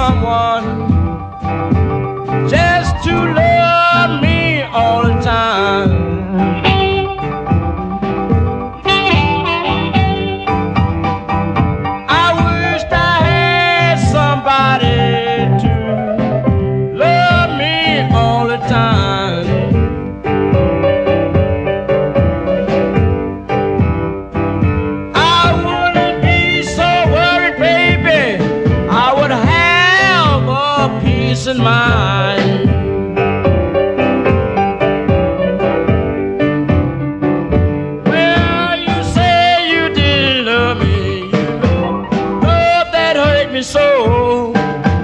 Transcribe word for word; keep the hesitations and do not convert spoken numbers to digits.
someone just to love me all the time. I wished I had somebody to love me all the time. I wouldn't be so worried, baby. I would have a peace in mind.